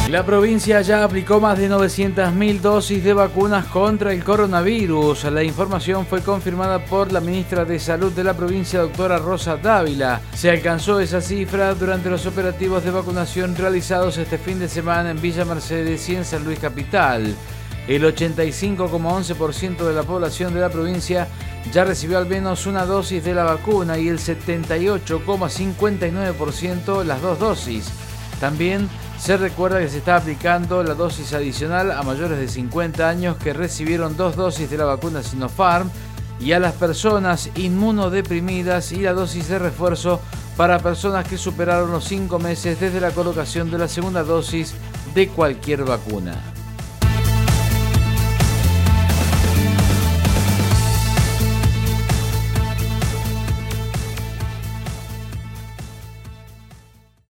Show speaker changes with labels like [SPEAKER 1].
[SPEAKER 1] La provincia ya aplicó más de 900.000 dosis de vacunas contra el coronavirus. La información fue confirmada por la ministra de Salud de la provincia, doctora Rosa Dávila. Se alcanzó esa cifra durante los operativos de vacunación realizados este fin de semana en Villa Mercedes y en San Luis Capital. El 85,11% de la población de la provincia ya recibió al menos una dosis de la vacuna y el 78,59% las dos dosis. También se recuerda que se está aplicando la dosis adicional a mayores de 50 años que recibieron 2 dosis de la vacuna Sinopharm y a las personas inmunodeprimidas, y la dosis de refuerzo para personas que superaron los 5 meses desde la colocación de la segunda dosis de cualquier vacuna.